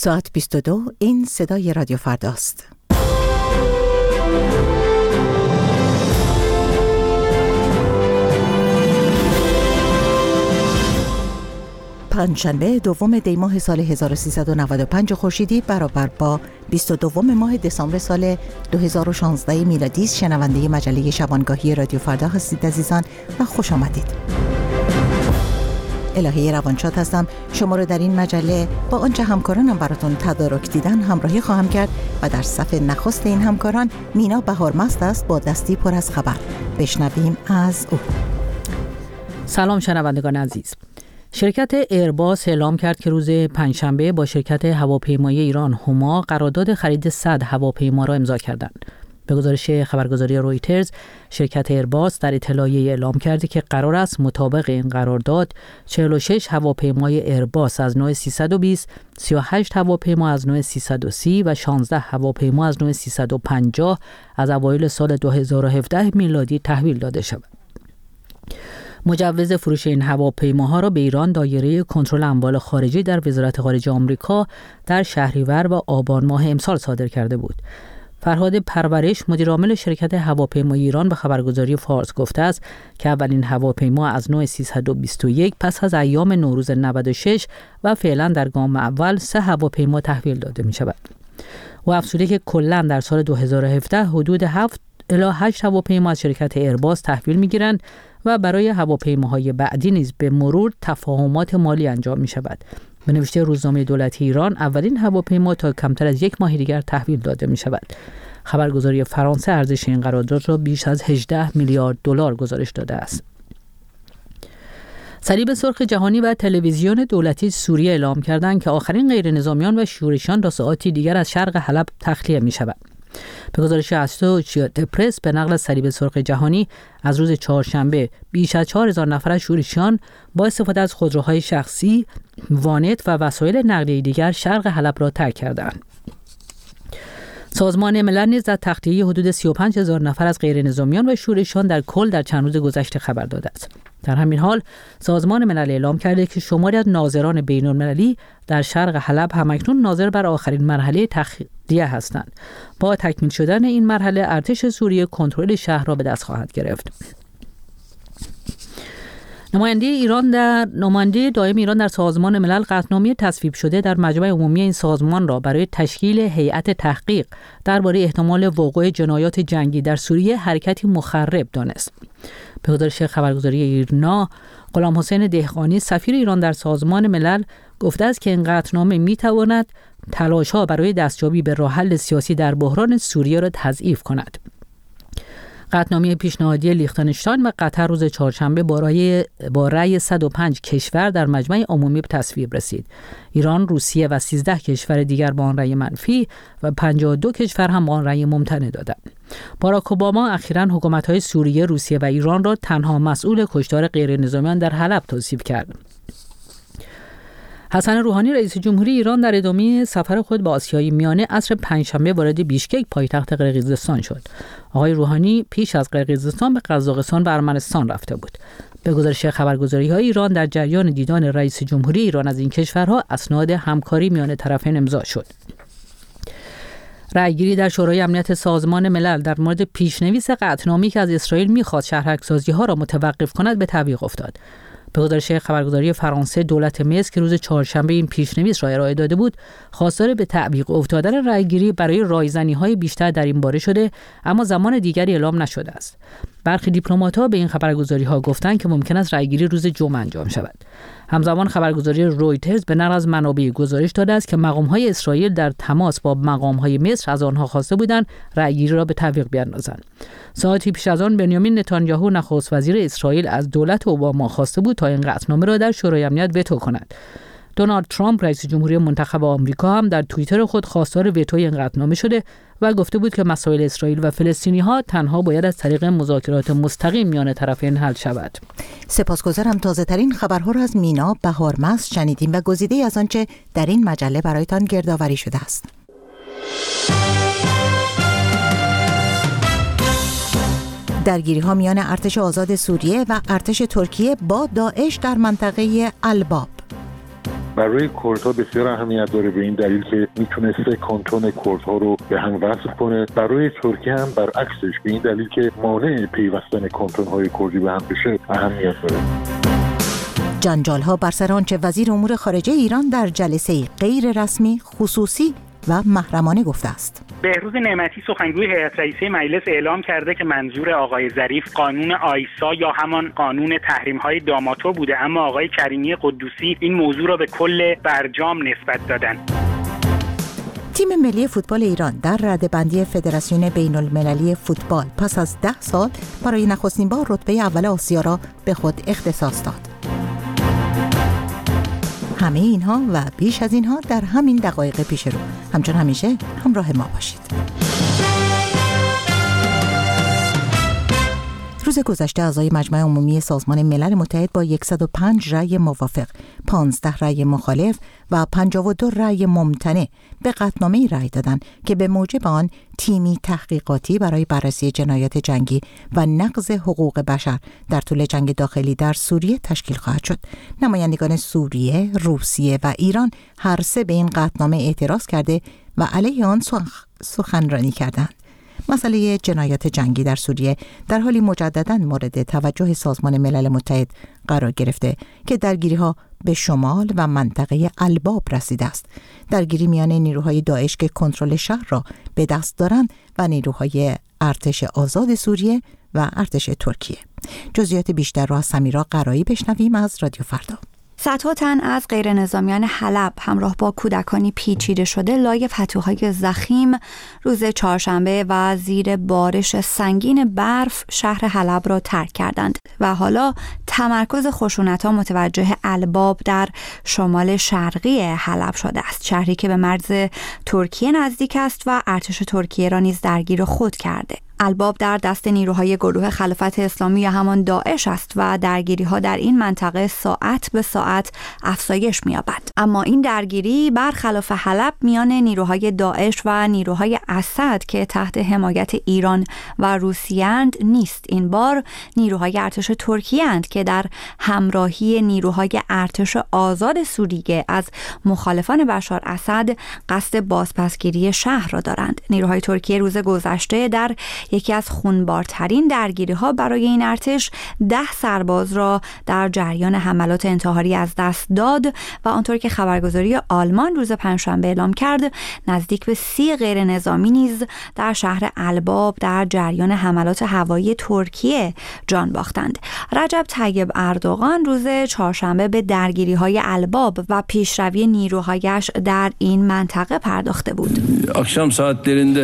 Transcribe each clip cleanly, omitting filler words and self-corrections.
ساعت 22 این صدای رادیو فرداست. پنجشنبه دوم دی ماه سال 1395 خورشیدی برابر با 22 ماه دسامبر سال 2016 میلادی. شنونده مجله شبانگاهی رادیو فردا هستید عزیزان و خوش آمدید. الهه روانشاد هستم. شما رو در این مجله با آنچه همکارانم براتون تدارک دیدن همراهی خواهم کرد و در صف نخست این همکاران مینا بهارمست است با دستی پر از خبر. بشنویم از او. سلام شنوندگان عزیز. شرکت ایرباس اعلام کرد که روز پنجشنبه با شرکت هواپیمایی ایران هما قرارداد خرید 100 هواپیما را امضا کردند. به گزارش خبرگزاری رویترز، شرکت ایرباس در اطلاعیه اعلام کرده که قرار است مطابق این قرارداد 46 هواپیمای ایرباس از نوع 320، 38 هواپیما از نوع 330 و 16 هواپیما از نوع 350 از اوایل سال 2017 میلادی تحویل داده شود. مجوز فروش این هواپیماها را به ایران دایره کنترل اموال خارجی در وزارت خارجه آمریکا در شهریور و آبان ماه امسال صادر کرده بود. فرهاد پرورش، مدیرعامل شرکت هواپیمایی ایران، به خبرگزاری فارس گفته است که اولین هواپیما از نوع 321 پس از ایام نوروز 96 و فعلا در گام اول 3 هواپیما تحویل داده می شود. و افزوده که کلا در سال 2017 حدود 7 الی 8 هواپیما از شرکت ایرباس تحویل می گیرند و برای هواپیماهای بعدی نیز به مرور تفاهمات مالی انجام می شود. به نوشته روزنامه دولتی ایران، اولین هواپیما تا کمتر از یک ماه دیگر تحویل داده می شود. خبرگزاری فرانسه ارزش این قرارداد را بیش از 18 میلیارد دلار گزارش داده است. صلیب سرخ جهانی و تلویزیون دولتی سوریه اعلام کردند که آخرین غیرنظامیان و شورشیان تا ساعاتی دیگر از شرق حلب تخلیه می شود. به گزارش اسوسییتد پرس، به نقل از صلیب سرخ جهانی، از روز چهارشنبه بیش از 4000 نفر از شورشیان با استفاده از خودروهای شخصی، وانت و وسایل نقلیه دیگر شرق حلب را ترک کردند. سازمان ملل نیز از تخلیه حدود 35000 نفر از غیرنظامیان و شورشیان در کل در چند روز گذشته خبر داده است. در همین حال سازمان ملل اعلام کرده که شماری از ناظران بین‌المللی در شرق حلب همکنون ناظر بر آخرین مرحله تخلیه هستند. با تکمیل شدن این مرحله ارتش سوریه کنترل شهر را به دست خواهد گرفت. نماینده دائم ایران در سازمان ملل قطعنامه تصویب شده در مجمع عمومی این سازمان را برای تشکیل هیئت تحقیق درباره احتمال وقوع جنایات جنگی در سوریه حرکتی مخرب دانست. به گزارش خبرگزاری ایرنا، غلام حسین دهقانی، سفیر ایران در سازمان ملل، گفته است که این قطعنامه می‌تواند تلاش‌ها برای دستیابی به راه حل سیاسی در بحران سوریه را تضعیف کند. قطعنامه پیشنهادی لیختنشتاین و قطر روز چهارشنبه با رأی 105 کشور در مجمع عمومی به تصویب رسید. ایران، روسیه و 13 کشور دیگر با آن رأی منفی و 52 کشور هم با آن رأی ممتنع دادند. باراک اوباما اخیراً حکومت‌های سوریه، روسیه و ایران را تنها مسئول کشتار غیرنظامیان در حلب توصیف کرد. حسن روحانی، رئیس جمهوری ایران، در ادامه سفر خود به آسیای میانه عصر پنجشنبه وارد بیشکک، پایتخت قرقیزستان شد. آقای روحانی پیش از قرقیزستان به قزاقستان و ارمنستان رفته بود. به گزارش خبرگزاری‌های ایران، در جریان دیدار رئیس جمهوری ایران از این کشورها اسناد همکاری میان طرفین امضا شد. رأیگیری در شورای امنیت سازمان ملل در مورد پیشنویس قطعنامه‌ای که از اسرائیل می‌خواست شهرک‌سازی‌ها را متوقف کند به تعویق افتاد. به گزارش خبرگزاری فرانسه، دولت مصر که روز چهارشنبه این پیشنویس را ارائه داده بود، خواستار به تعویق افتادن رأیگیری برای رایزنی‌های بیشتر در این باره شده، اما زمان دیگری اعلام نشده است. برخی دیپلمات‌ها به این خبرگزاری‌ها گفتند که ممکن است رأیگیری روز جمعه انجام شود. همزمان خبرگزاری رویترز به نقل از منابع گزارش داده است که مقام‌های اسرائیل در تماس با مقام‌های مصر از آنها خواسته بودند رأیگیری را به تعویق بیاندازند. ساعتی پیش از آن بنیامین نتانیاهو، نخست وزیر اسرائیل، از دولت اوباما خواسته بود تا این قطعنامه را در شورای امنیت وتو کند. دونالد ترامپ، رئیس جمهوری منتخب آمریکا، هم در توییتر خود خواستار وتوی این قطعنامه شده و گفته بود که مسائل اسرائیل و فلسطینی‌ها تنها باید از طریق مذاکرات مستقیم میان طرفین حل شود. سپاسگزارم. تازه‌ترین خبرها را از مینا بهارمست شنیدیم و گزیده‌ای از آنچه در این مجله برایتان گردآوری شده است. درگیری‌ها میان ارتش آزاد سوریه و ارتش ترکیه با داعش در منطقه الباب. برای کردها بسیار اهمیت داره به این دلیل که میتونسته کانتون کردها رو به هم وصل کنه. برای ترکیه هم برعکسش به این دلیل که مانع پیوستن کانتون‌های کردی به هم بشه اهمیت داره. جنجال‌ها بر سر آنچه وزیر امور خارجه ایران در جلسه غیر رسمی، خصوصی و محرمانه گفته است. بهروز نعمتی سخنگوی هیئت رئیسه مجلس اعلام کرده که منظور آقای ظریف قانون آیسا یا همان قانون تحریم‌های داماتو بوده، اما آقای کریمی قدوسی این موضوع را به کل برجام نسبت دادند. تیم ملی فوتبال ایران در رده‌بندی فدراسیون بین‌المللی فوتبال پس از 10 سال برای نخستین بار رتبه اول آسیا را به خود اختصاص داد. همه اینها و بیش از اینها در همین دقایق پیش رو. همچون همیشه همراه ما باشید. روز گذشته اعضای مجمع عمومی سازمان ملل متحد با 105 رأی موافق، 15 رأی مخالف و 52 رأی ممتنع به قطعنامه‌ای رأی دادند که به موجب آن تیمی تحقیقاتی برای بررسی جنایات جنگی و نقض حقوق بشر در طول جنگ داخلی در سوریه تشکیل خواهد شد. نمایندگان سوریه، روسیه و ایران هر سه به این قطعنامه اعتراض کرده و علیه آن سخنرانی کردند. مسئله جنایات جنگی در سوریه در حالی مجدداً مورد توجه سازمان ملل متحد قرار گرفته که درگیری‌ها به شمال و منطقه الباب رسیده است. درگیری میان نیروهای داعش که کنترل شهر را به دست دارند و نیروهای ارتش آزاد سوریه و ارتش ترکیه. جزئیات بیشتر را از سمیرا قرایی بشنویم از رادیو فردا. صدها تن از غیر نظامیان حلب همراه با کودکانی پیچیده شده لای پتوهای ضخیم روز چهارشنبه و زیر بارش سنگین برف شهر حلب را ترک کردند و حالا تمرکز خشونت‌ها متوجه الباب در شمال شرقی حلب شده است، شهری که به مرز ترکیه نزدیک است و ارتش ترکیه را نیز درگیر خود کرده. الباب در دست نیروهای گروه خلافت اسلامی یا همان داعش است و درگیری‌ها در این منطقه ساعت به ساعت افزایش می‌یابد. اما این درگیری برخلاف حلب میان نیروهای داعش و نیروهای اسد که تحت حمایت ایران و روسیه اند نیست. این بار نیروهای ارتش ترکیه اند که در همراهی نیروهای ارتش آزاد سوریه از مخالفان بشار اسد قصد بازپسگیری شهر را دارند. نیروهای ترکیه روز گذشته در یکی از خونبارترین درگیری‌ها برای این ارتش 10 سرباز را در جریان حملات انتحاری از دست داد و آنطور که خبرگزاری آلمان روز پنجشنبه اعلام کرد نزدیک به 30 غیر نظامی نیز در شهر الباب در جریان حملات هوایی ترکیه جان باختند. رجب طیب اردوغان روز چهارشنبه به درگیری‌های الباب و پیشروی نیروهایش در این منطقه پرداخته بود. akşam saatlerinde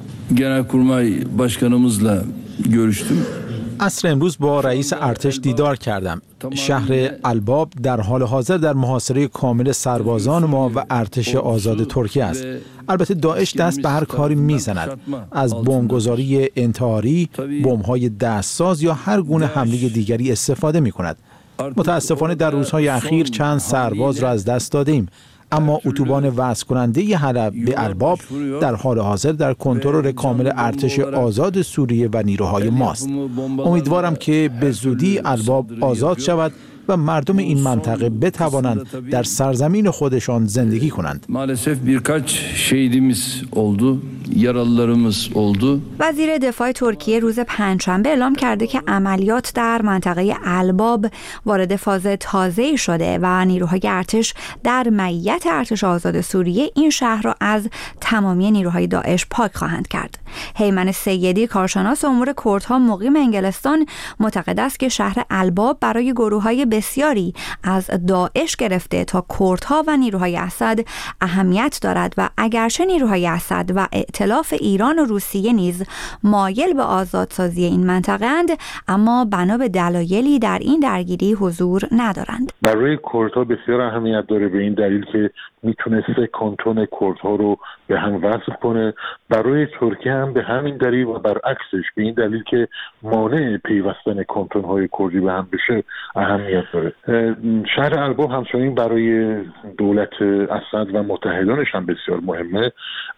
Genelkurmay Başkanımızla görüştüm. عصر امروز با رئیس ارتش دیدار کردم. شهر الباب در حال حاضر در محاصره کامل سربازان ما و ارتش آزاد ترکیه است. البته داعش دست به هر کاری میزند، از بمبگذاری انتحاری، بمب‌های دستساز یا هر گونه حمله دیگری استفاده می‌کند. متاسفانه در روزهای اخیر چند سرباز را از دست دادیم، اما اتوبان وصل کننده حلب به الباب در حال حاضر در کنترل کامل ارتش آزاد سوریه و نیروهای ماست. امیدوارم که به زودی الباب آزاد شود و مردم این منطقه بتوانند در سرزمین خودشان زندگی کنند. Maalesef birkaç şehidimiz oldu, yaralılarımız oldu. وزیر دفاع ترکیه روز پنجشنبه اعلام کرده که عملیات در منطقه الباب وارد فاز تازه‌ای شده و نیروهای ارتش در معیت ارتش آزاد سوریه این شهر را از تمامی نیروهای داعش پاک خواهند کرد. هیمن سیدی کارشناس امور کردها مقیم انگلستان معتقد است که شهر الباب برای گروه‌های بسیاری از داعش گرفته تا کردها و نیروهای اسد اهمیت دارد و اگرچه نیروهای اسد و ائتلاف ایران و روسیه نیز مایل به آزادسازی این منطقه اند، اما بنا به دلایلی در این درگیری حضور ندارند. برای کردها بسیار اهمیت داره به این دلیل که میتونسته کانتون کردها رو به هم وصل کنه. برای ترکیه هم به همین دلیل و برعکسش به این دلیل که مانع پیوستن کانتون های کردی به هم بشه اهمیت داره. شهر الباب همچنین برای دولت اسد و متحدانش هم بسیار مهمه،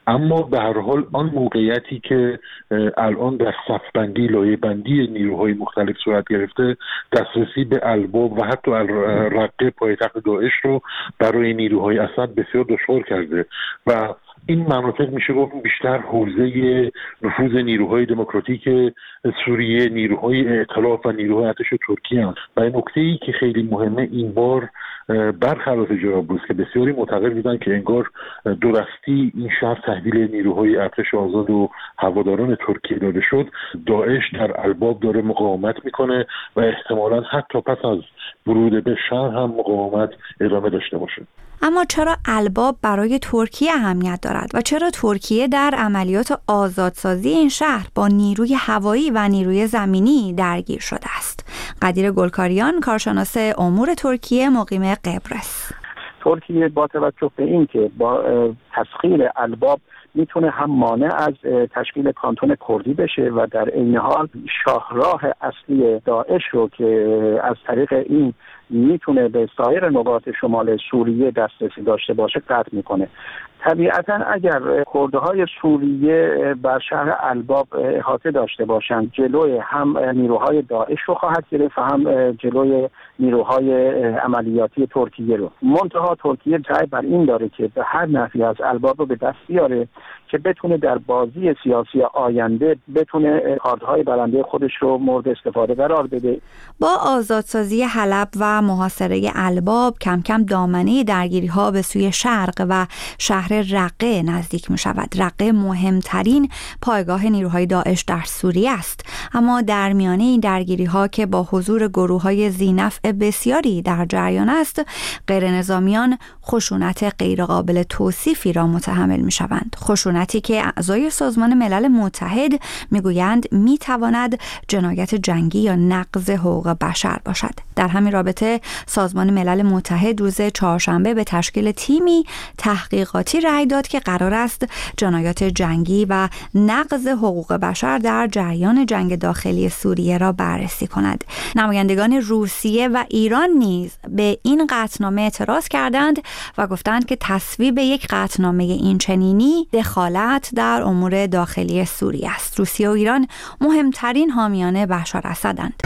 اما به هر حال آن موقعیتی که الان در صفبندی لایه بندی نیروهای مختلف صورت گرفته، دسترسی به الباب و حتی رقه پایتخت داعش رو برای نیروهای اسد بسیار دشوار کرده و این مناطق میشه گفت بیشتر حوزه نفوذ نیروهای دموکراتیک سوریه، نیروهای ائتلاف و نیروهای ارتش ترکیه هست. و نکته‌ای که خیلی مهمه این بار برخلاف جرابلس که بسیاری معتقد بودن که انگار دو دستی این شهر تحویل نیروهای ارتش آزاد و هواداران ترکیه داده شد، داعش در الباب داره مقاومت میکنه و احتمالاً حتی پس از ورود به شهر هم مقاومت ادامه داشته باشه. اما چرا الباب برای ترکیه اهمیت دارد و چرا ترکیه در عملیات آزادسازی این شهر با نیروی هوایی و نیروی زمینی درگیر شده است؟ قدیر گلکاریان، کارشناس امور ترکیه مقیم قبرس. ترکیه با توجه به این که با تسخیر الباب میتونه هم مانع از تشکیل کانتون کردی بشه و در عین حال شاهراه اصلی داعش رو که از طریق این میتونه به سایر نقاط شمال سوریه دسترسی داشته باشه قطع میکنه. طبیعتا اگر کردهای سوریه بر شهر الباب احاطه داشته باشند، جلوی هم نیروهای داعش رو خواهد گرفت و هم جلوی نیروهای عملیاتی ترکیه رو. منتها ترکیه سعی بر این داره که به هر نحوی از الباب رو به دست بیاره که بتونه در بازی سیاسی آینده بتونه کاردهای برنده خودش رو مورد استفاده قرار بده. با آزادسازی حلب و محاصره الباب کم کم دامنه درگیری‌ها به سوی شرق و شهر رقه نزدیک می شود. رقه مهمترین پایگاه نیروهای داعش در سوریه است. اما در میانه این درگیری‌ها که با حضور گروه‌های ذی‌نفع بسیاری در جریان است، غیر نظامیان خشونت غیرقابل توصیفی را متحمل می شوند. خشونتی که اعضای سازمان ملل متحد میگویند میتواند جنایت جنگی یا نقض حقوق بشر باشد. در همین رابطه سازمان ملل متحد روز چهارشنبه به تشکیل تیمی تحقیقاتی رأی داد که قرار است جنایات جنگی و نقض حقوق بشر در جریان جنگ داخلی سوریه را بررسی کند. نمایندگان روسیه و ایران نیز به این قطعنامه اعتراض کردند و گفتند که تصویب یک قطعنامه این چنینی دخالت در امور داخلی سوریه است. روسیه و ایران مهمترین حامیان بشار اسدند.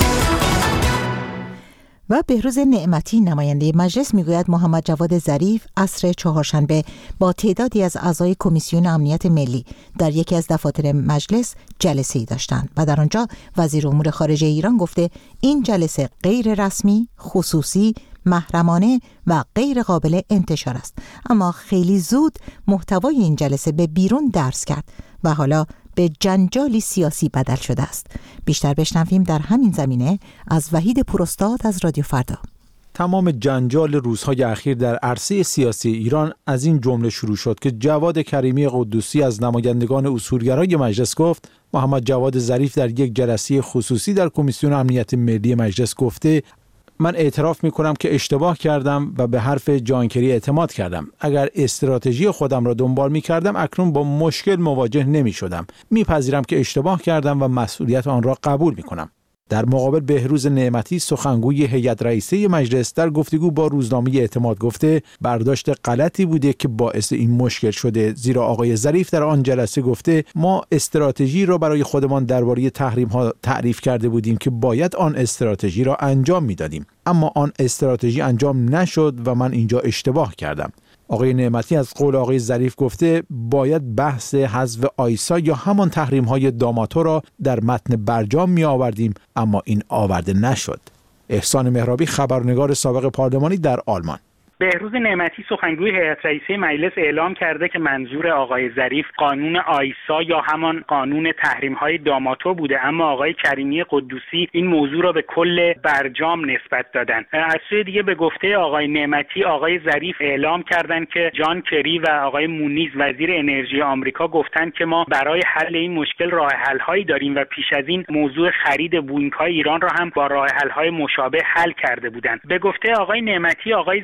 و بهروز نعمتی نماینده مجلس میگوید محمد جواد ظریف عصر چهارشنبه با تعدادی از اعضای کمیسیون امنیت ملی در یکی از دفاتر مجلس جلسه‌ای داشتند و در آنجا وزیر امور خارجه ایران گفته این جلسه غیر رسمی، خصوصی، محرمانه و غیر قابل انتشار است. اما خیلی زود محتوای این جلسه به بیرون درز کرد و حالا به جنجالی سیاسی بدل شده است. بیشتر بشنویم در همین زمینه از وحید پوراستاد از رادیو فردا. تمام جنجال روزهای اخیر در عرصه سیاسی ایران از این جمله شروع شد که جواد کریمی قدوسی از نمایندگان اصولگرای مجلس گفت محمد جواد ظریف در یک جلسه خصوصی در کمیسیون امنیت ملی مجلس گفته من اعتراف میکنم که اشتباه کردم و به حرف جانکری اعتماد کردم. اگر استراتژی خودم را دنبال میکردم اکنون با مشکل مواجه نمیشدم. میپذیرم که اشتباه کردم و مسئولیت آن را قبول میکنم. در مقابل بهروز نعمتی سخنگوی هیئت رئیسه مجلس در گفتگو با روزنامه اعتماد گفته برداشت غلطی بوده که باعث این مشکل شده، زیرا آقای ظریف در آن جلسه گفته ما استراتژی را برای خودمان درباره تحریم ها تعریف کرده بودیم که باید آن استراتژی را انجام میدادیم، اما آن استراتژی انجام نشد و من اینجا اشتباه کردم. آقای نعمتی از قول آقای ظریف گفته باید بحث حذف آیسا یا همان تحریم‌های داماتو را در متن برجام می آوردیم، اما این آورده نشد. احسان مهرابی، خبرنگار سابق پارلمانی در آلمان. بهروز نعمتی سخنگوی هیئت رئیسه مجلس اعلام کرده که منظور آقای ظریف قانون آیسا یا همان قانون تحریم‌های داماتو بوده، اما آقای کریمی قدوسی این موضوع را به کل برجام نسبت دادن. از سوی دیگه به گفته آقای نعمتی آقای ظریف اعلام کردند که جان کری و آقای مونیز وزیر انرژی آمریکا گفتند که ما برای حل این مشکل راه حل‌هایی داریم و پیش از این موضوع خرید بوئینگ‌های ایران را هم با راه حل‌های مشابه حل کرده بودند. به گفته آقای نعمتی آقای ظریف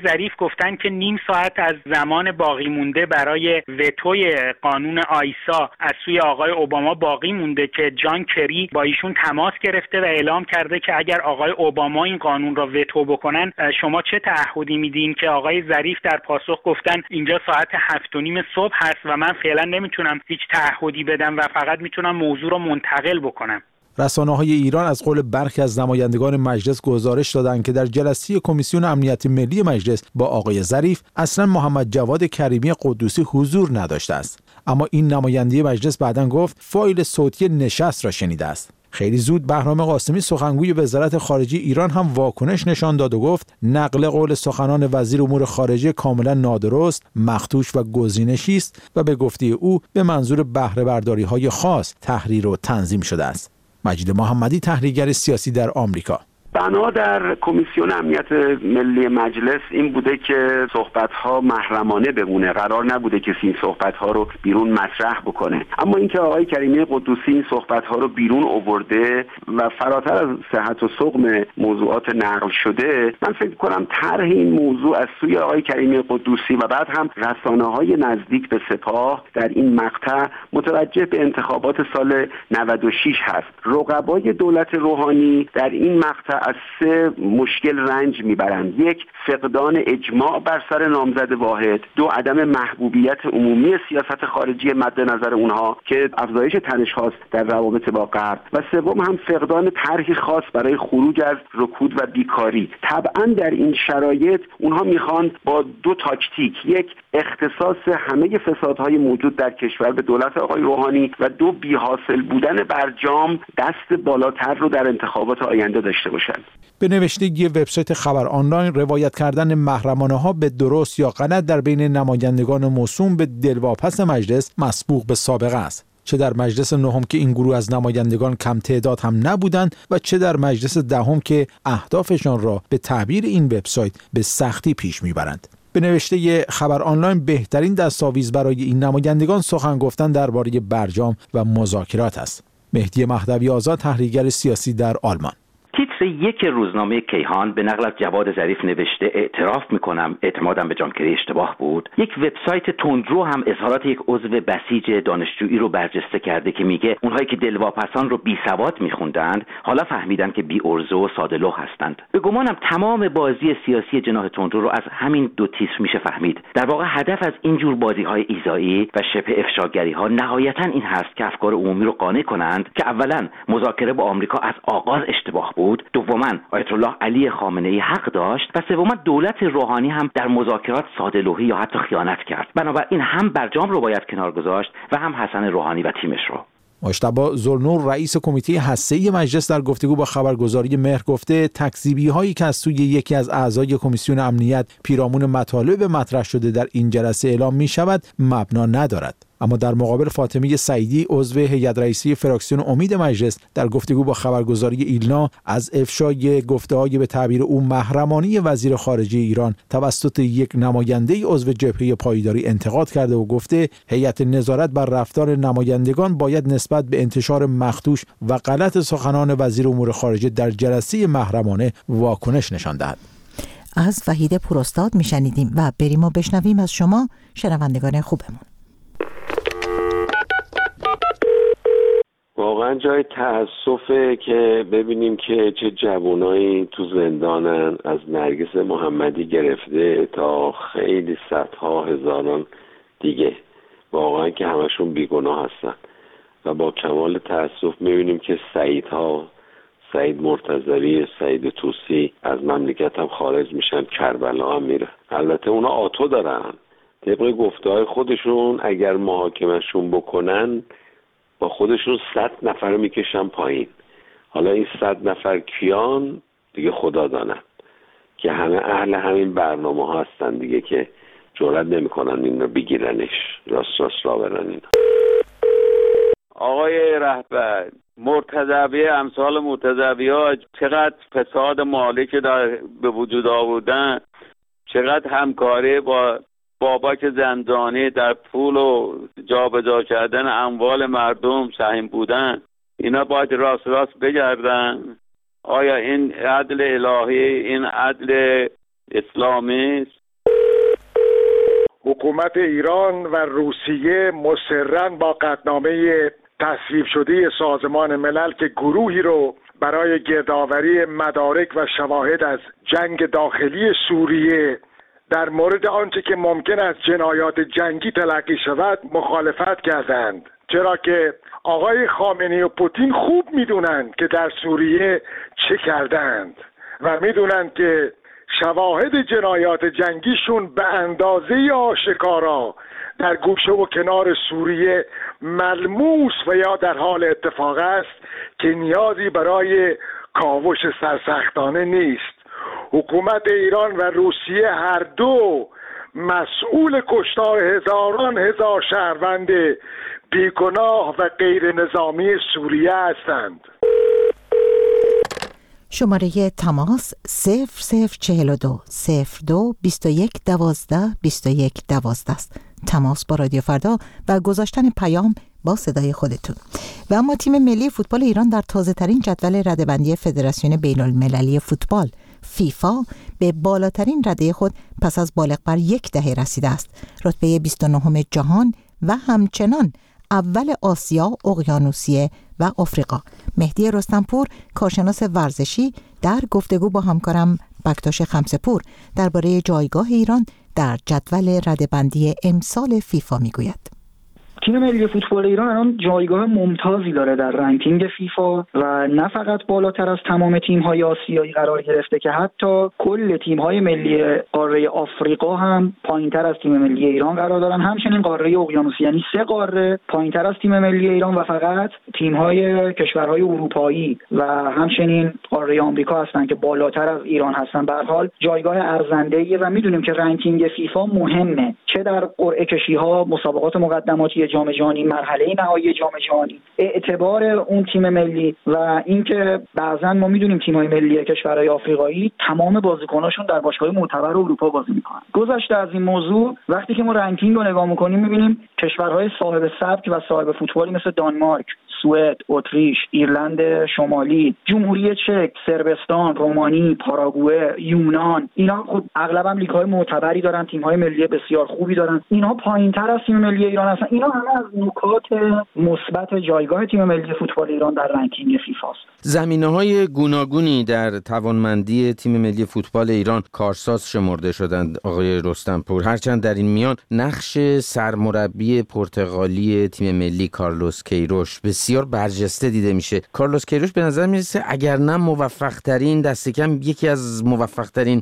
گفتن که نیم ساعت از زمان باقی مونده برای وتوی قانون آیسا از سوی آقای اوباما باقی مونده که جان کری با ایشون تماس گرفته و اعلام کرده که اگر آقای اوباما این قانون را وتو بکنن شما چه تعهدی میدین، که آقای ظریف در پاسخ گفتن اینجا ساعت 7:30 صبح هست و من فعلا نمیتونم هیچ تعهدی بدم و فقط میتونم موضوع را منتقل بکنم. رسانه‌های ایران از قول برخی از نمایندگان مجلس گزارش دادند که در جلسه کمیسیون امنیت ملی مجلس با آقای ظریف اصلا محمد جواد کریمی قدوسی حضور نداشته است. اما این نماینده مجلس بعداً گفت فایل صوتی نشست را شنیده است. خیلی زود بهرام قاسمی سخنگوی وزارت خارجه ایران هم واکنش نشان داد و گفت نقل قول سخنان وزیر امور خارجه کاملا نادرست، مخدوش و گزینشی است و به گفته او به منظور بهره برداری‌های خاص تحریر و تنظیم شده است. مجید محمدی، تحلیلگر سیاسی در آمریکا: بنا در کمیسیون امنیت ملی مجلس این بوده که صحبت‌ها محرمانه بمونه، قرار نبوده کسی این صحبت‌ها رو بیرون مطرح بکنه. اما اینکه آقای کریمی قدوسی این صحبت‌ها رو بیرون آورده و فراتر از صحت و سقم موضوعات نقل شده، من فکر کنم طرح این موضوع از سوی آقای کریمی قدوسی و بعد هم رسانه‌های نزدیک به سپاه در این مقطع متوجه به انتخابات سال 96 هست. رقبای دولت روحانی در این مقطع از سه مشکل رنج میبرند: یک، فقدان اجماع بر سر نامزد واحد; دو، عدم محبوبیت عمومی سیاست خارجی مد نظر اونها که افزایش تنش هاست در روابط با غرب; و سوم هم فقدان طرحی خاص برای خروج از رکود و بیکاری. طبعا در این شرایط اونها میخوان با دو تاکتیک: یک، اختصاص همه فسادهای موجود در کشور به دولت آقای روحانی و دو، بی‌حاصل بودن برجام دست بالاتر رو در انتخابات آینده داشته باشند. به نوشته وبسایت خبر آنلاین، روایت کردن محرمانه‌ها به درست یا غلط در بین نمایندگان موسوم به دلواپس مجلس مسبوق به سابقه است، چه در مجلس نهم که این گروه از نمایندگان کم تعداد هم نبودند و چه در مجلس دهم که اهدافشان را به تعبیر این وبسایت به سختی پیش میبرند. به نوشته خبر آنلاین، بهترین دستاویز برای این نمایندگان سخن گفتن درباره برجام و مذاکرات است. مهدی مهدوی آزاد، تحلیلگر سیاسی در آلمان: تیتر یک روزنامه کیهان به نقل از جواد ظریف نوشته اعتراف میکنم اعتمادم به جان کری اشتباه بود. یک وبسایت تندرو هم اظهارات یک عضو بسیج دانشجویی رو برجسته کرده که میگه اونهایی که دلواپسان رو بی سواد میخوندند حالا فهمیدن که بی ارزه و ساده لوح هستند. به گمانم تمام بازی سیاسی جناح تندرو رو از همین دو تیتر میشه فهمید. در واقع هدف از این جور بازی‌های ایذایی و شبه افشاگری‌ها نهایتاً این هست که افکار عمومی رو قانع کنند که اولاً مذاکره با آمریکا از آغاز اشتباه بود، دوماً آیت الله علی خامنه‌ای حق داشت و سوماً دولت روحانی هم در مذاکرات ساده‌لوحی یا حتی خیانت کرد. بنابراین هم برجام رو باید کنار گذاشت و هم حسن روحانی و تیمش رو. مجتبی ذوالنور، رئیس کمیته هسته‌ای مجلس، در گفتگو با خبرگزاری مهر گفته تکذیبی‌هایی که از سوی یکی از اعضای کمیسیون امنیت پیرامون مطالب مطرح شده در این جلسه اعلام می‌شود مبنا ندارد. اما در مقابل فاطمه سعیدی، عضو هیئت رئیسه فراکسیون امید مجلس، در گفتگو با خبرگزاری ایلنا از افشای گفته‌های به تعبیر او محرمانه وزیر خارجه ایران توسط یک نماینده عضو جبهه پایداری انتقاد کرده و گفته هیئت نظارت بر رفتار نمایندگان باید نسبت به انتشار مخدوش و غلط سخنان وزیر امور خارجه در جلسه محرمانه واکنش نشان دهد. از وحید پوراستاد میشنیدیم و بریم و بشنویم از شما شنوندگان خوبمون. واقعا جای تأسفه که ببینیم که چه جوانایی تو زندانن، از نرگس محمدی گرفته تا خیلی صدها هزاران دیگه، واقعا که همشون بیگناه هستن و با کمال تأسف میبینیم که سعید مرتضوی، سعید طوسی از مملکت هم خارج میشن، کربلا هم میره. البته اونا آتو دارن، طبق گفته‌های خودشون اگر محاکمهشون بکنن با خودشون 100 نفر میکشن پایین. حالا این 100 نفر کیان دیگه خدا داند که همه اهل همین برنامه ها هستن دیگه که جرئت نمیکنن این رو بگیرنش، راست را برن اینا. آقای رهبر، مرتضوی، امثال مرتضوی ها چقدر فساد مالی که به وجود آوردن، چقدر همکاری با بابک زندانی در پول و جابجا کردن اموال مردم سهم بودن، اینا باید راست بگردن. آیا این عدل الهی، این عدل اسلامی است؟ حکومت ایران و روسیه مصرراً با قطعنامه تصویب شده سازمان ملل که گروهی رو برای گردآوری مدارک و شواهد از جنگ داخلی سوریه در مورد آنچه که ممکن است جنایات جنگی تلقی شود مخالفت کردند، چرا که آقای خامنه‌ای و پوتین خوب میدونند که در سوریه چه کردند و میدونند که شواهد جنایات جنگیشون به اندازه آشکارا در گوشه و کنار سوریه ملموس و یا در حال اتفاق است که نیازی برای کاوش سرسختانه نیست. حکومت ایران و روسیه هر دو مسئول کشتار هزاران هزار شهروند بیگناه و غیر نظامی سوریه هستند. شماره تماس 0042 02 21 12 21 12 است. تماس با رادیو فردا و گذاشتن پیام با صدای خودتون. و اما تیم ملی فوتبال ایران در تازه ترین جدول رده‌بندی فدراسیون بین المللی فوتبال فیفا به بالاترین رده خود پس از بالغ بر 1 دهه رسیده است. رتبه 29 جهان و همچنان اول آسیا، اقیانوسیه و آفریقا. مهدی رستمپور، کارشناس ورزشی، در گفتگو با همکارم بکتاش خمسه‌پور درباره جایگاه ایران در جدول رده‌بندی امسال فیفا میگوید. تیم ملی فوتبال ایران الان جایگاه ممتازی داره در رنکینگ فیفا و نه فقط بالاتر از تمام تیم‌های آسیایی قرار گرفته که حتی کل تیم‌های ملی قاره آفریقا هم پایین‌تر از تیم ملی ایران قرار دارن. همچنین قاره اقیانوسیه، یعنی 3 قاره پایین‌تر از تیم ملی ایران و فقط تیم‌های کشورهای اروپایی و همچنین قاره آمریکا هستن که بالاتر از ایران هستن. به هر حال جایگاه ارزنده‌ایه و می‌دونیم که رنکینگ فیفا مهمه، چه در قرعه کشی‌ها، مسابقات مقدماتی جام جهانی، مرحله نهایی جام جهانی، اعتبار اون تیم ملی و اینکه بعضا ما میدونیم تیم‌های ملی کشورهای آفریقایی تمام بازیکناشون در باشگاه‌های معتبر اروپا بازی میکنن. گذشته از این موضوع، وقتی که ما رنکینگ رو نگاه میکنیم میبینیم کشورهای صاحب سبک و صاحب فوتبالی مثل دانمارک، سوئد، اتریش، ایرلند شمالی، جمهوری چک، صربستان، رومانی، پاراگوئه، یونان، اینا خود اغلب هم لیگ‌های معتبری دارن، تیم‌های ملی بسیار خوبی دارن. اینا پایین‌تر از تیم ملی ایران هستن. اینا همه از نکات مثبت جایگاه تیم ملی فوتبال ایران در رنکینگ فیفا است. زمینه‌های گوناگونی در توانمندی تیم ملی فوتبال ایران کارساز شمرده شدند آقای رستمپور، هرچند در این میان نقش سرمربی پرتغالی تیم ملی کارلوس کیروش بسیار برجسته دیده میشه. کارلوس کیروش به نظر میرسه اگر نه موفق ترین، دست کم یکی از موفق ترین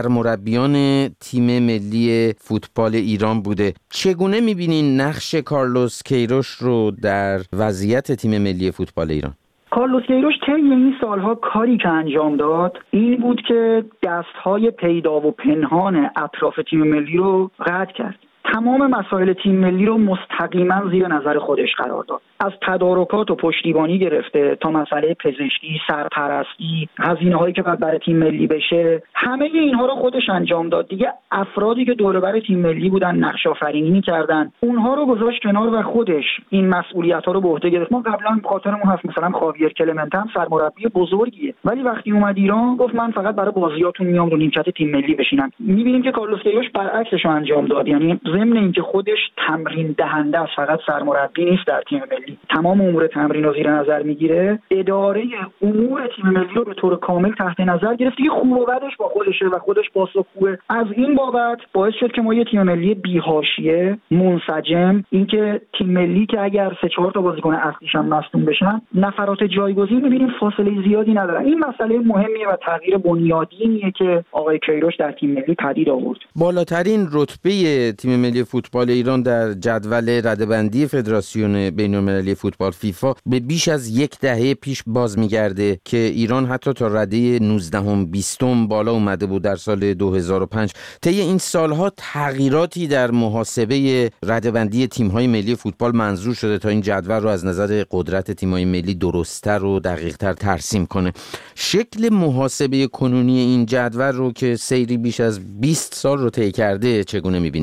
سرمربیان تیم ملی فوتبال ایران بوده. چگونه میبینین نقش کارلوس کیروش رو در وضعیت تیم ملی فوتبال ایران؟ کارلوس کیروش طی این سالها کاری که انجام داد این بود که دستهای پیدا و پنهان اطراف تیم ملی رو قطع کرد. تمام مسائل تیم ملی رو مستقیما زیر نظر خودش قرار داد. از تدارکات و پشتیبانی گرفته تا مسئله پزشکی، سرپرستی، هزینه‌هایی که باید برای تیم ملی بشه، همه اینها رو خودش انجام داد. دیگه افرادی که دور و بر تیم ملی بودن، نقش آفرینی می‌کردن، اونها رو گذاشت کنار و خودش این مسئولیت‌ها رو به عهده گرفت. ما قبلا خاطرمون هست مثلا خاویر کلمنت هم سرمربی بزرگیه، ولی وقتی اومد ایران گفت من فقط برای بازیاتون میام رو نیمکت تیم ملی بشینم. می‌بینیم که کارلوس کیروش برعکسش رو انجام داد. یعنی ضمن اینکه خودش تمرین دهنده است، فقط سرمربی نیست در تیم ملی، تمام امور تمرین رو زیر نظر میگیره، اداره امور تیم ملی رو به طور کامل تحت نظر گرفت. که خوب و بدش با خودشه و خودش پاسخگوه. از این بابت باعث شد که ما یه تیم ملی بی‌حاشیه، منسجم، اینکه تیم ملی که اگر 3-4 تا بازیکن اصلیش هم مصدوم بشن، نفرات جایگزین می‌بینیم فاصله زیادی ندارن. این مسئله مهمیه و تغییر بنیادینیه که آقای کیروش در تیم ملی پدید آورد. بالاترین رتبه تیم ملی فوتبال ایران در جدول رده‌بندی فدراسیون بین‌المللی فوتبال فیفا به بیش از 1 دهه پیش باز می‌گرده که ایران حتی تا رده 19ام 20م بالا اومده بود در سال 2005. طی این سالها تغییراتی در محاسبه رده‌بندی تیم‌های ملی فوتبال منظور شده تا این جدول رو از نظر قدرت تیم‌های ملی درست‌تر و دقیق‌تر ترسیم کنه. شکل محاسبه کنونی این جدول رو که سیری بیش از 20 سال رو طی کرده چگونه می‌بینید؟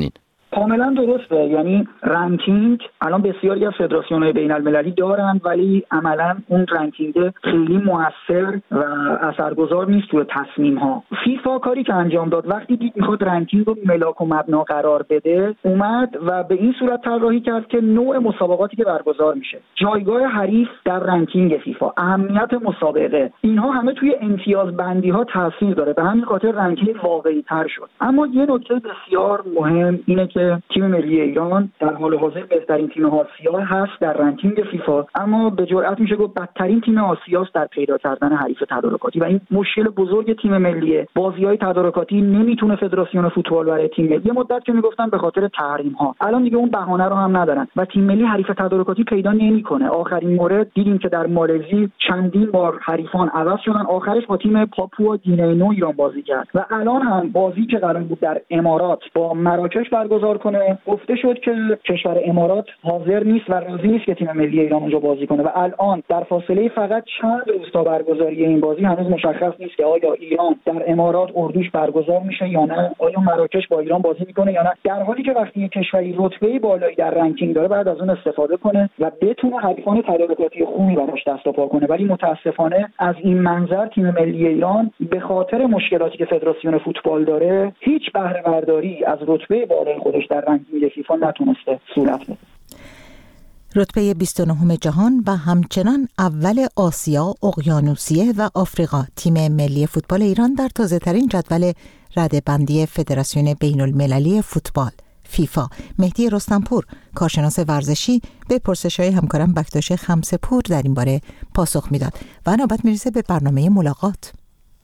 کاملا درسته. یعنی رنکینگ الان بسیاری از فدراسیون‌های بین‌المللی دارن ولی عملاً اون رنکینگ خیلی موثر و اثرگذار نیست توی تصمیم‌ها. فیفا کاری که انجام داد وقتی دید میخواد رنکینگ رو ملاک و مبنا قرار بده، اومد و به این صورت طراحی کرد که نوع مسابقاتی که برگزار میشه، جایگاه حریف در رنکینگ فیفا، اهمیت مسابقه، اینها همه توی امتیاز بندی ها تاثیر داره. به همین خاطر رنکینگ واقعی تر شد. اما یه نکته بسیار مهم اینه که تیم ملی ایران در حال حاضر بهترین تیم آسیا هست در رنکینگ فیفا، اما به جرئت میشه گفت بدترین تیم آسیا است در پیدا کردن حریف تدارکاتی و این مشکل بزرگ تیم ملیه. بازی‌های تدارکاتی نمیتونه فدراسیون فوتبال برای تیم ملی، یه مدت که میگفتن به خاطر تحریم ها، الان دیگه اون بهانه رو هم ندارن و تیم ملی حریف تدارکاتی پیدا نمیکنه. آخرین مورد دیدیم که در مالزی چندین بار حریفان عوض شدن، آخرش با تیم پاپوا گینه نو ایران بازی کرد و الان هم بازی که قرار بود در امارات با مراکش برگزار کنه، گفته شد که کشور امارات حاضر نیست و راضی نیست که تیم ملی ایران اونجا بازی کنه و الان در فاصله فقط چند روز تا برگزاری این بازی هنوز مشخص نیست که آیا ایران در امارات اردوش برگزار میشه یا نه، آیا مراکش با ایران بازی میکنه یا نه، در حالی که وقتی یک کشوری رتبه بالایی در رنکینگ داره بعد از اون استفاده کنه و بتونه حریفان تدارکاتی خوبی براش دست و پا کنه. ولی متاسفانه از این منظر تیم ملی ایران به خاطر مشکلاتی که فدراسیون فوتبال داره هیچ بهره برداری از رتبه بالای خودش در رنکینگ فیفا نتونسته صورت بگیره. رتبه 29 جهان و همچنان اول آسیا، اقیانوسیه و آفریقا تیم ملی فوتبال ایران در تازه‌ترین جدول رده‌بندی فدراسیون بین‌المللی فوتبال فیفا. مهدی رستمپور، کارشناس ورزشی، به پرسش‌های همکارم بکتاش خمسه‌پور در این باره پاسخ میداد و نوبت میرسه به برنامه ملاقات.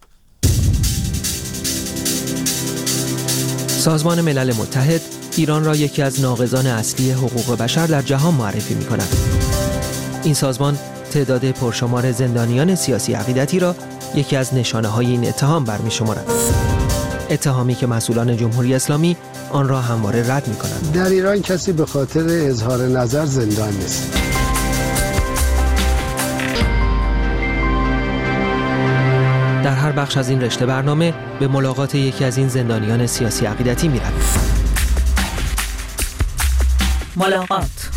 سازمان ملل متحد ایران را یکی از ناقضان اصلی حقوق بشر در جهان معرفی می‌کند. این سازمان تعداد پرشمار زندانیان سیاسی عقیدتی را یکی از نشانه‌های این اتهام برمی‌شمارد. اتهامی که مسئولان جمهوری اسلامی آن را همواره رد می‌کنند. در ایران کسی به خاطر اظهار نظر زندان نیست. در هر بخش از این رشته برنامه به ملاقات یکی از این زندانیان سیاسی عقیدتی می‌رویم. ملاقات.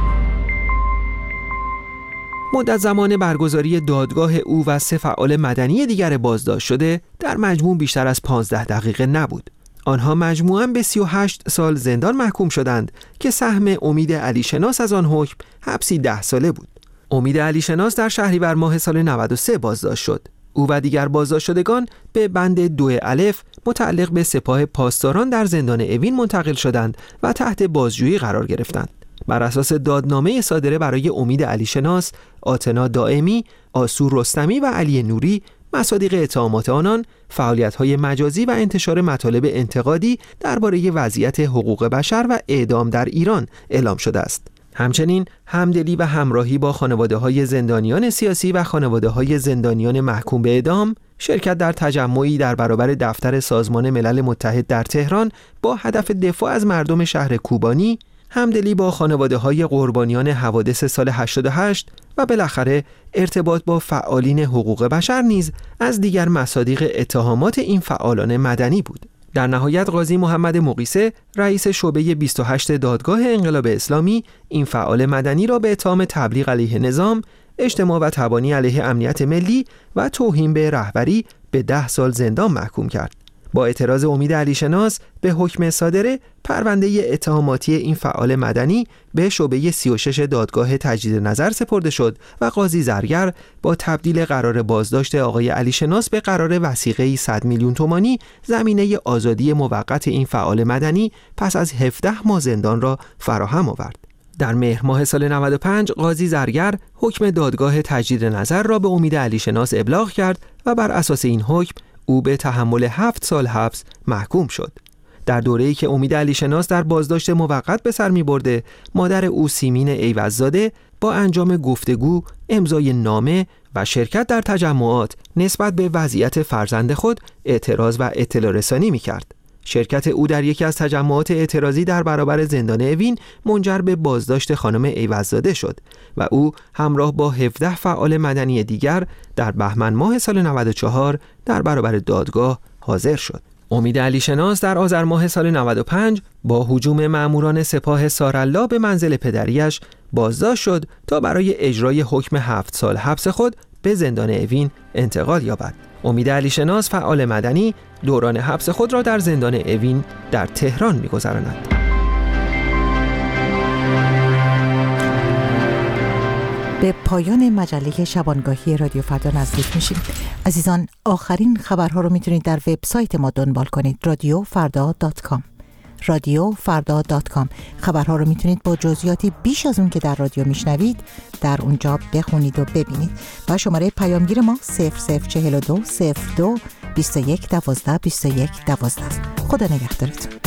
مدت زمان برگزاری دادگاه او و 3 فعال مدنی دیگر بازداشت شده در مجموع بیشتر از 15 دقیقه نبود. آنها مجموعاً به 38 سال زندان محکوم شدند که سهم امید علیشناس از آن حکم حبسی 10 ساله بود. امید علیشناس در شهریور ماه سال 93 بازداشت شد. او و دیگر بازداشت شدگان به بند 2 الف متعلق به سپاه پاسداران در زندان اوین منتقل شدند و تحت بازجویی قرار گرفتند. بر اساس دادنامه صادره برای امید علیشناس، آتنا دائمی، آسور رستمی و علی نوری، مصادیق اتهامات آنان فعالیت‌های مجازی و انتشار مطالب انتقادی درباره وضعیت حقوق بشر و اعدام در ایران اعلام شده است. همچنین همدلی و همراهی با خانواده‌های زندانیان سیاسی و خانواده‌های زندانیان محکوم به اعدام، شرکت در تجمعی در برابر دفتر سازمان ملل متحد در تهران با هدف دفاع از مردم شهر کوبانی، همدلی با خانواده‌های قربانیان حوادث سال 88 و بالاخره ارتباط با فعالین حقوق بشر نیز از دیگر مصادیق اتهامات این فعالان مدنی بود. در نهایت قاضی محمد مقیسه، رئیس شعبه 28 دادگاه انقلاب اسلامی، این فعال مدنی را به اتهام تبلیغ علیه نظام، اجتماع و تبانی علیه امنیت ملی و توهین به رهبری به 10 سال زندان محکوم کرد. با اعتراض امید علیشناس به حکم صادره، پرونده اتهاماتی این فعال مدنی به شعبه 36 دادگاه تجدید نظر سپرده شد و قاضی زرگر با تبدیل قرار بازداشت آقای علیشناس به قرار وثیقه‌ای 100 میلیون تومانی زمینه آزادی موقت این فعال مدنی پس از 17 ماه زندان را فراهم آورد. در مهر ماه سال 95 قاضی زرگر حکم دادگاه تجدید نظر را به امید علیشناس ابلاغ کرد و بر اساس این حکم او به تحمل 7 سال حبس محکوم شد. در دوره‌ای که امید علیشناس در بازداشت موقت به سر می‌برده، مادر او سیمین ایوززاده با انجام گفتگو، امضای نامه و شرکت در تجمعات نسبت به وضعیت فرزند خود اعتراض و اطلاع رسانی می‌کرد. شرکت او در یکی از تجمعات اعتراضی در برابر زندان اوین منجر به بازداشت خانم ایوززاده شد و او همراه با 17 فعال مدنی دیگر در بهمن ماه سال 94 در برابر دادگاه حاضر شد. امید علیشناس در آذر ماه سال 95 با هجوم ماموران سپاه سارالله به منزل پدریش بازداشت شد تا برای اجرای حکم 7 سال حبس خود به زندان اوین انتقال یابد. امید علیشناس فعال مدنی دوران حبس خود را در زندان اوین در تهران می‌گذراند. به پایان مجله شبانگاهی رادیو فردا نزدیک میشیم. عزیزان، آخرین خبرها رو میتونید در وبسایت ما دنبال کنید، radiofarda.com. radiofarda.com. خبرها رو میتونید با جزئیاتی بیش از اون که در رادیو میشنوید در اونجا بخونید و ببینید. و شماره پیامگیر ما 0042 02 21 12 21 12 است. خدا نگهدارتون.